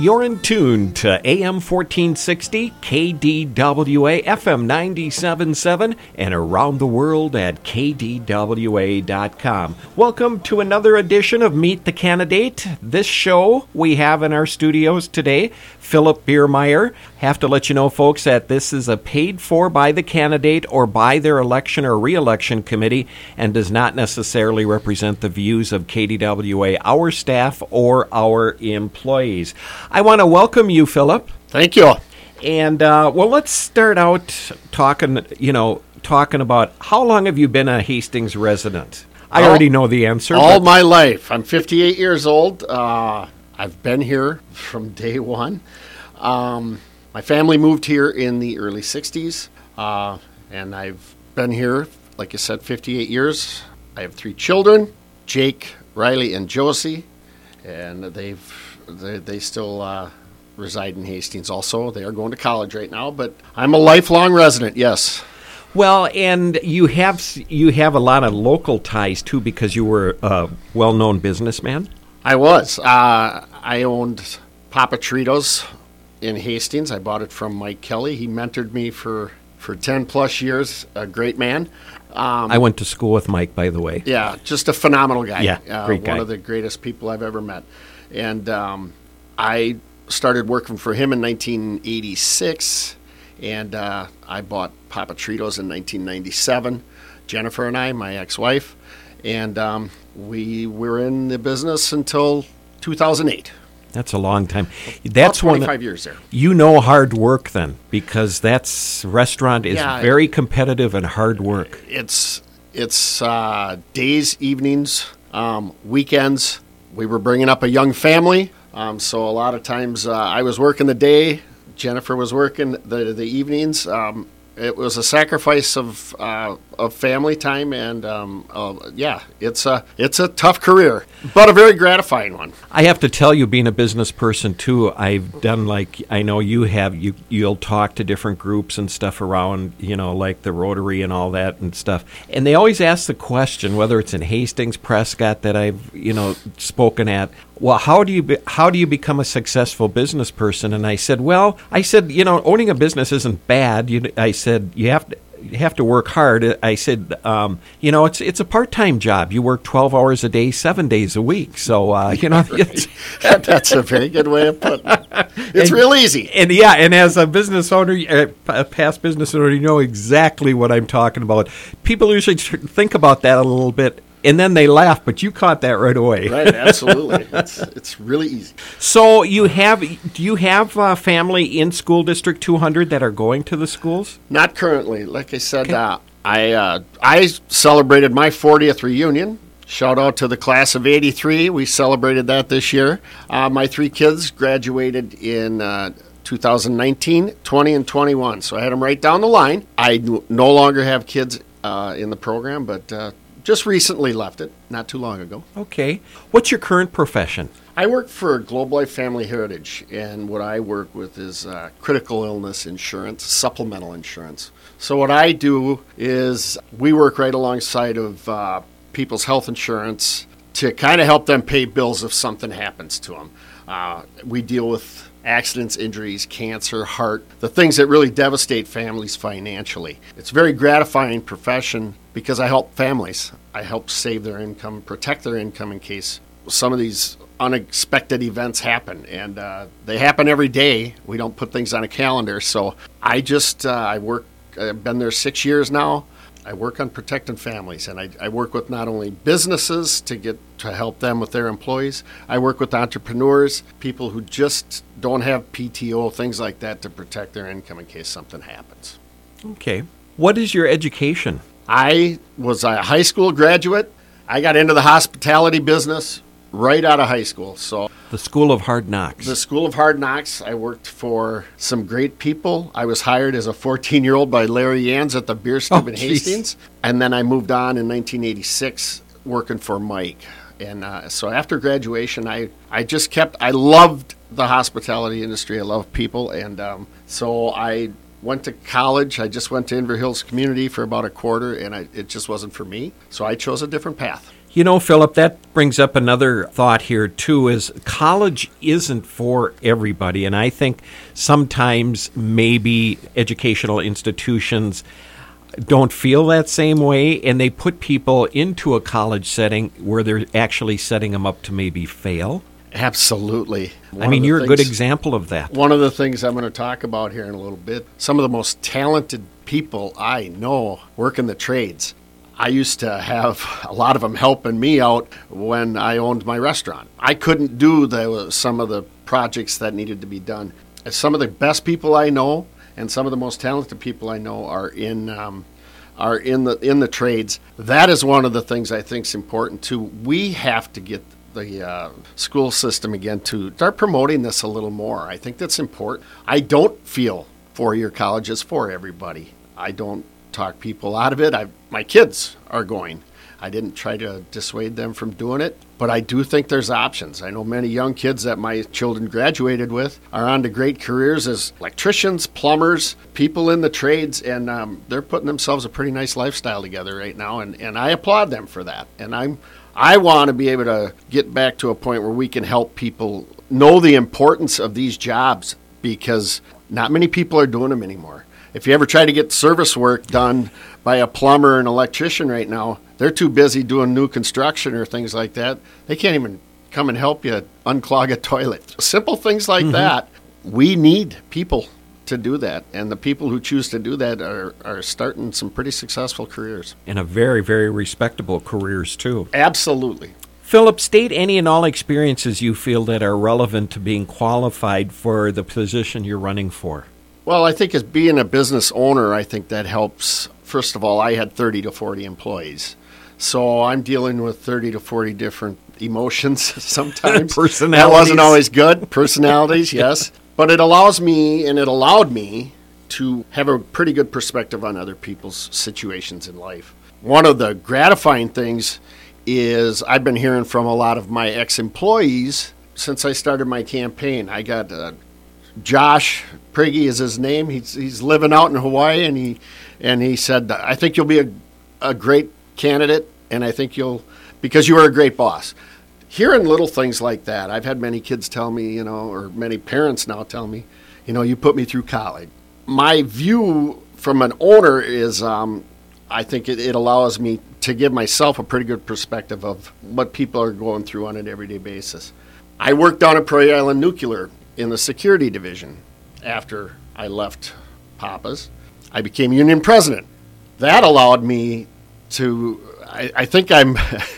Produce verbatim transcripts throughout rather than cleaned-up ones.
You're in tune to A M fourteen sixty, K D W A, F M ninety-seven point seven, and around the world at K D W A dot com. Welcome to another edition of Meet the Candidate. This show we have in our studios today, Philip Biermeyer. Have to let you know, folks, that this is a paid for by the candidate or by their election or re-election committee and does not necessarily represent the views of K D W A, our staff, or our employees. I want to welcome you, Philip. Thank you. And, uh, well, let's start out talking, you know, talking about how long have you been a Hastings resident? I all, already know the answer. All but. my life. I'm fifty-eight years old. Uh, I've been here from day one. Um, my family moved here in the early sixties, uh, and I've been here, like I said, fifty-eight years. I have three children, Jake, Riley, and Josie, and they've they, they still uh, reside in Hastings also. They are going to college right now, but I'm a lifelong resident, yes. Well, and you have you have a lot of local ties, too, because you were a well-known businessman. I was. Uh, I owned Papa Tritos in Hastings. I bought it from Mike Kelly. He mentored me for, for ten plus years, a great man. Um, I went to school with Mike, by the way. Yeah, just a phenomenal guy. Yeah, uh, great guy. One of the greatest people I've ever met. And um, I started working for him in nineteen eighty-six, and uh, I bought Papa Tritos in nineteen ninety-seven. Jennifer and I, my ex-wife, and um, we were in the business until two thousand eight. That's a long time. That's About twenty-five one, years there. You know hard work then, because that's restaurant is yeah, very competitive and hard work. It's it's uh, days, evenings, um, weekends. We were bringing up a young family, um, so a lot of times uh, I was working the day, Jennifer was working the the evenings. Um, It was a sacrifice of uh, of family time, and um, uh, yeah, it's a it's a tough career, but a very gratifying one. I have to tell you, being a business person too, I've done like I know you have. You you'll talk to different groups and stuff around, you know, like the Rotary and all that and stuff, and they always ask the question, whether it's in Hastings, Prescott, that I've you know spoken at. Well, how do you be, how do you become a successful business person? And I said, well, I said, you know, owning a business isn't bad. You, I said, you have to you have to work hard. I said, um, you know, it's it's a part-time job. You work twelve hours a day, seven days a week. So, uh, you know, it's, that's a very good way of putting it. It's and, real easy. And yeah, and as a business owner, a past business owner, you know exactly what I'm talking about. People usually think about that a little bit, and then they laugh, but you caught that right away. Right, absolutely. It's it's really easy. So you have do you have uh, family in School District two hundred that are going to the schools? Not currently. Like I said, okay. uh, I uh, I celebrated my fortieth reunion. Shout out to the class of eighty-three. We celebrated that this year. Uh, my three kids graduated in uh, two thousand nineteen, twenty, and twenty-one. So I had them right down the line. I no longer have kids uh, in the program, but uh, just recently left it, not too long ago. Okay. What's your current profession? I work for Globe Life Family Heritage, and what I work with is uh, critical illness insurance, supplemental insurance. So what I do is we work right alongside of uh, people's health insurance to kind of help them pay bills if something happens to them. Uh, we deal with accidents, injuries, cancer, heart, the things that really devastate families financially. It's a very gratifying profession because I help families. I help save their income, protect their income in case some of these unexpected events happen. And uh, they happen every day. We don't put things on a calendar. So I just, uh, I work, I've been there six years now. I work on protecting families, and I, I work with not only businesses to get to help them with their employees. I work with entrepreneurs, people who just don't have P T O, things like that, to protect their income in case something happens. Okay. What is your education? I was a high school graduate. I got into the hospitality business right out of high school. So the School of Hard Knocks. The School of Hard Knocks. I worked for some great people. I was hired as a fourteen-year-old by Larry Yans at the Beer Stube oh, in Hastings. And then I moved on in nineteen eighty-six working for Mike. And uh, so after graduation, I, I just kept, I loved the hospitality industry. I love people. And um, so I went to college. I just went to Inver Hills Community for about a quarter, and I, it just wasn't for me. So I chose a different path. You know, Philip, that brings up another thought here, too, is college isn't for everybody. And I think sometimes maybe educational institutions don't feel that same way, and they put people into a college setting where they're actually setting them up to maybe fail. Absolutely. One I mean, you're things, a good example of that. One of the things I'm going to talk about here in a little bit, some of the most talented people I know work in the trades. I used to have a lot of them helping me out when I owned my restaurant. I couldn't do the, some of the projects that needed to be done. Some of the best people I know and some of the most talented people I know are in um, are in the in the trades. That is one of the things I think is important too. We have to get the uh, school system again to start promoting this a little more. I think that's important. I don't feel four-year college is for everybody. I don't talk people out of it. I, my kids are going. I didn't try to dissuade them from doing it, but I do think there's options. I know many young kids that my children graduated with are on to great careers as electricians, plumbers, people in the trades, and um, they're putting themselves a pretty nice lifestyle together right now, and, and I applaud them for that. And I'm I want to be able to get back to a point where we can help people know the importance of these jobs, because not many people are doing them anymore. If you ever try to get service work done by a plumber and electrician right now, they're too busy doing new construction or things like that. They can't even come and help you unclog a toilet. Simple things like mm-hmm. that. We need people to do that, and the people who choose to do that are, are starting some pretty successful careers. And a very, very respectable careers, too. Absolutely. Philip, state any and all experiences you feel that are relevant to being qualified for the position you're running for. Well, I think as being a business owner, I think that helps. First of all, I had thirty to forty employees. So I'm dealing with thirty to forty different emotions sometimes. Personalities. That wasn't always good. Personalities, yes. But it allows me, and it allowed me, to have a pretty good perspective on other people's situations in life. One of the gratifying things is I've been hearing from a lot of my ex-employees since I started my campaign. I got uh, Josh Prigge is his name. He's he's living out in Hawaii, and he and he said, I think you'll be a, a great candidate, and I think you'll, because you are a great boss. Hearing little things like that, I've had many kids tell me, you know, or many parents now tell me, you know, you put me through college. My view from an owner is um, I think it, it allows me to give myself a pretty good perspective of what people are going through on an everyday basis. I worked down at Prairie Island Nuclear in the security division after I left Papa's. I became union president. That allowed me to, I, I think I'm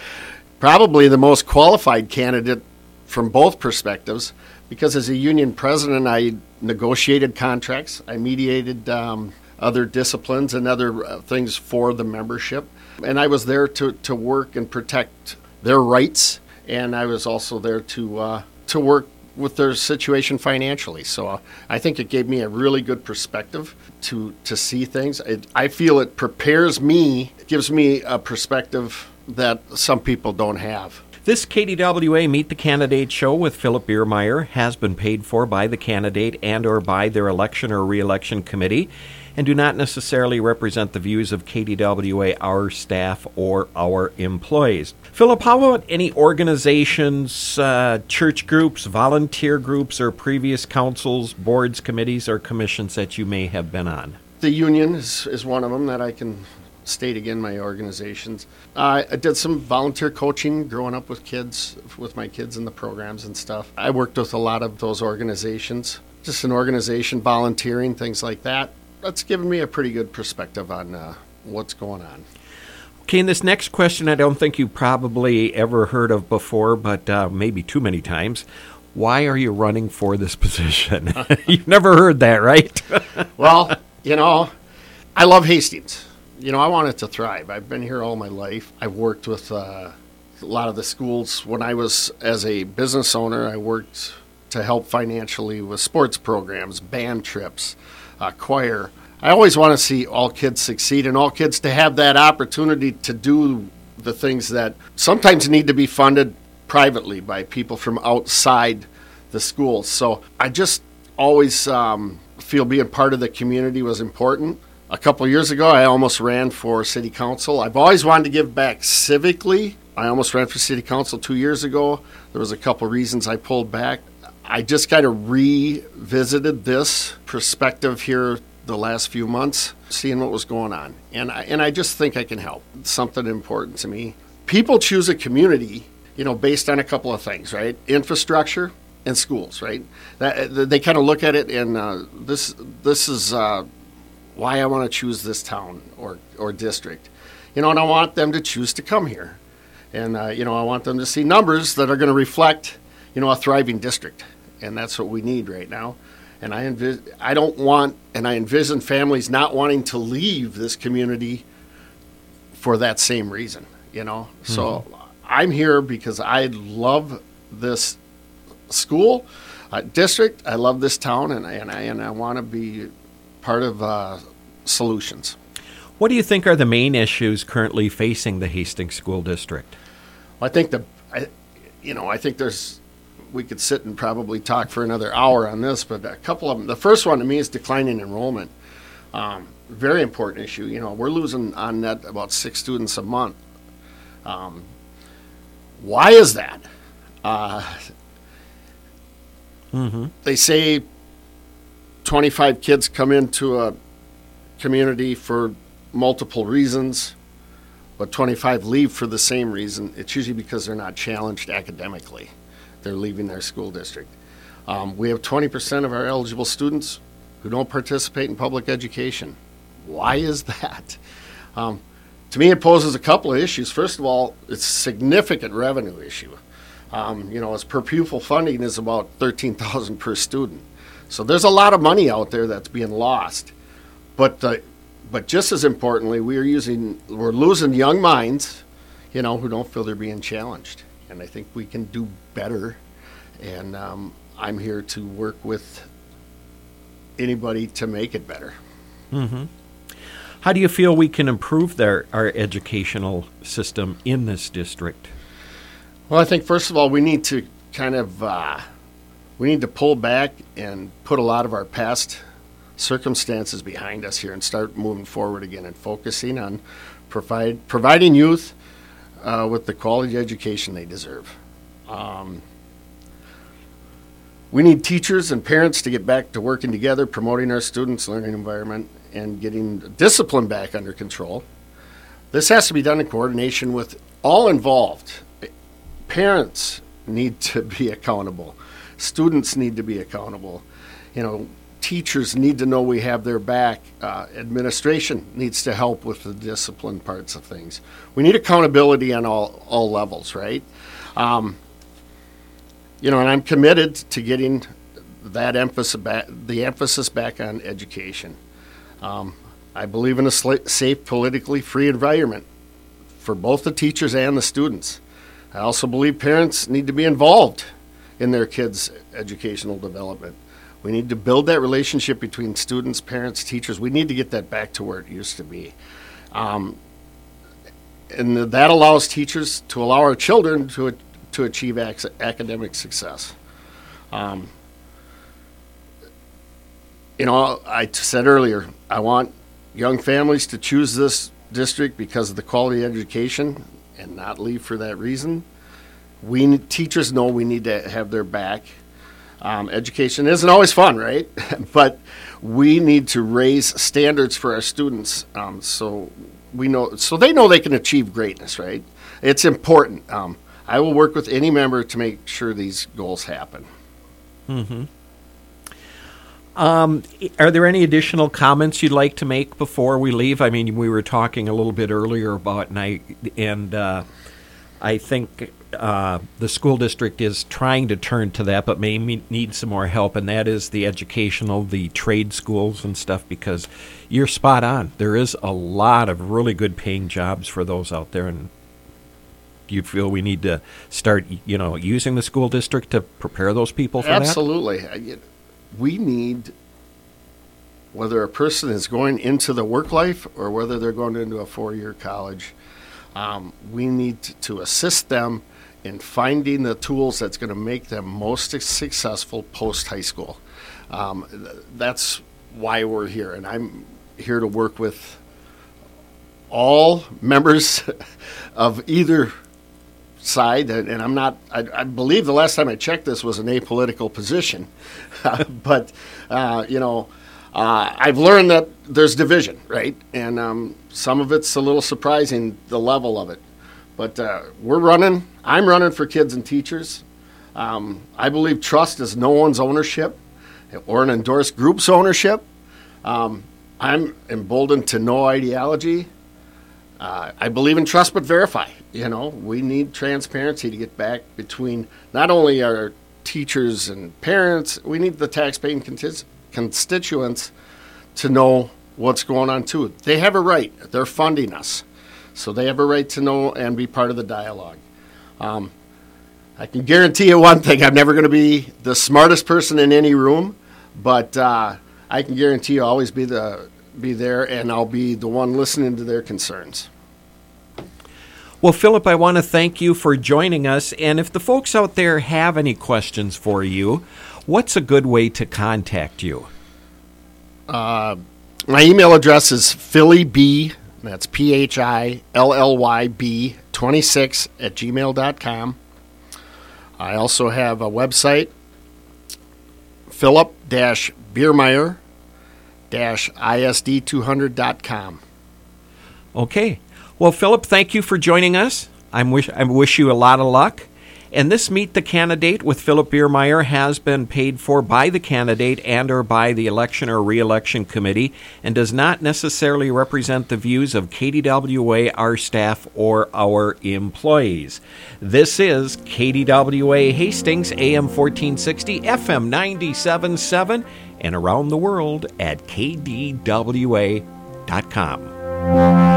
probably the most qualified candidate from both perspectives, because as a union president, I negotiated contracts, I mediated um, other disciplines and other uh, things for the membership, and I was there to, to work and protect their rights, and I was also there to uh, to work with their situation financially. So uh, I think it gave me a really good perspective to to see things. It, I feel it prepares me, it gives me a perspective that some people don't have. This K D W A Meet the Candidate show with Philip Biermeyer has been paid for by the candidate and or by their election or re-election committee, and do not necessarily represent the views of K D W A, our staff, or our employees. Philip, how about any organizations, uh, church groups, volunteer groups, or previous councils, boards, committees, or commissions that you may have been on? The union is, is one of them that I can state again, my organizations. Uh, I did some volunteer coaching growing up with kids, with my kids in the programs and stuff. I worked with a lot of those organizations, just an organization, volunteering, things like that. That's given me a pretty good perspective on uh, what's going on. Okay, and this next question I don't think you probably ever heard of before, but uh, maybe too many times. Why are you running for this position? You've never heard that, right? Well, you know, I love Hastings. You know, I want it to thrive. I've been here all my life. I've worked with uh, a lot of the schools. When I was, as a business owner, I worked to help financially with sports programs, band trips, uh, choir. I always want to see all kids succeed and all kids to have that opportunity to do the things that sometimes need to be funded privately by people from outside the schools. So I just always um, feel being part of the community was important. A couple of years ago, I almost ran for city council. I've always wanted to give back civically I almost ran for city council two years ago. There was a couple reasons I pulled back. I just kind of revisited this perspective here the last few months, seeing what was going on. And I, and I just think I can help. It's something important to me. People choose a community, you know, based on a couple of things, right? Infrastructure and schools, right? That, they kind of look at it and uh, this this is uh, why I want to choose this town or, or district. You know, and I want them to choose to come here. And, uh, you know, I want them to see numbers that are going to reflect, you know, a thriving district. And that's what we need right now. And I envis- I don't want, and I envision families not wanting to leave this community for that same reason, you know. Mm-hmm. So I'm here because I love this school, uh, district. I love this town, and, and I, and I want to be part of uh, solutions. What do you think are the main issues currently facing the Hastings School District? Well, I think the, I, you know, I think there's, we could sit and probably talk for another hour on this, but a couple of them. The first one to me is declining enrollment. Um, very important issue. You know, we're losing on net about six students a month. Um, why is that? Uh, mm-hmm. They say twenty-five kids come into a community for multiple reasons, but twenty-five leave for the same reason. It's usually because they're not challenged academically. They're leaving their school district. Um, we have twenty percent of our eligible students who don't participate in public education. Why is that? Um, to me, it poses a couple of issues. First of all, it's a significant revenue issue. Um, you know, as per pupil funding is about thirteen thousand dollars per student. So there's a lot of money out there that's being lost. But uh, but just as importantly, we are using we're losing young minds, you know, who don't feel they're being challenged. And I think we can do better. And um, I'm here to work with anybody to make it better. Mm-hmm. How do you feel we can improve their, our educational system in this district? Well, I think first of all, we need to kind of uh, we need to pull back and put a lot of our past circumstances behind us here and start moving forward again and focusing on provide providing youth uh, with the quality education they deserve. Um, we need teachers and parents to get back to working together, promoting our students' learning environment, and getting discipline back under control. This has to be done in coordination with all involved. Parents need to be accountable. Students need to be accountable. You know, teachers need to know we have their back. Uh, administration needs to help with the discipline parts of things. We need accountability on all, all levels, right? Um, you know, and I'm committed to getting that emphasis back, the emphasis back on education. Um, I believe in a sl- safe, politically free environment for both the teachers and the students. I also believe parents need to be involved in their kids' educational development. We need to build that relationship between students, parents, teachers. We need to get that back to where it used to be. Um, and that allows teachers to allow our children to to achieve ac- academic success. Um, you know, I said earlier, I want young families to choose this district because of the quality of education and not leave for that reason. We need, teachers know we need to have their back. Um, education isn't always fun, right? But we need to raise standards for our students, um, so we know, so they know they can achieve greatness, right? It's important. Um, I will work with any member to make sure these goals happen. Mm-hmm. Um, are there any additional comments you'd like to make before we leave? I mean, we were talking a little bit earlier about, and I, and uh, I think uh, the school district is trying to turn to that, but may need some more help, and that is the educational, the trade schools and stuff, because you're spot on. There is a lot of really good paying jobs for those out there, and do you feel we need to start, you know, using the school district to prepare those people for Absolutely. that? Absolutely. We need, whether a person is going into the work life or whether they're going into a four-year college, um, we need to assist them in finding the tools that's going to make them most successful post-high school. Um, that's why we're here, and I'm here to work with all members of either side, and, and I'm not, I, I believe the last time I checked this was an apolitical position. but, uh, you know, uh, I've learned that there's division, right? And um, some of it's a little surprising, the level of it. But uh, we're running, I'm running for kids and teachers. Um, I believe trust is no one's ownership or an endorsed group's ownership. Um, I'm emboldened to no ideology. Uh, I believe in trust but verify. You know, we need transparency to get back between not only our teachers and parents, we need the taxpaying contis- constituents to know what's going on too. They have a right. They're funding us. So they have a right to know and be part of the dialogue. Um, I can guarantee you one thing. I'm never going to be the smartest person in any room, but uh, I can guarantee you I'll always be the be there, and I'll be the one listening to their concerns. Well, Philip, I want to thank you for joining us. And if the folks out there have any questions for you, what's a good way to contact you? Uh, my email address is Philly B, that's P H I L L Y B twenty-six at gmail dot com. I also have a website, Philip Biermeyer I S D two hundred dot com. Okay. Well, Philip, thank you for joining us. I wish I wish you a lot of luck. And this Meet the Candidate with Philip Biermeyer has been paid for by the candidate and or by the Election or Re-election Committee and does not necessarily represent the views of K D W A, our staff, or our employees. This is K D W A Hastings, A M fourteen sixty, F M ninety-seven point seven, and around the world at K D W A dot com.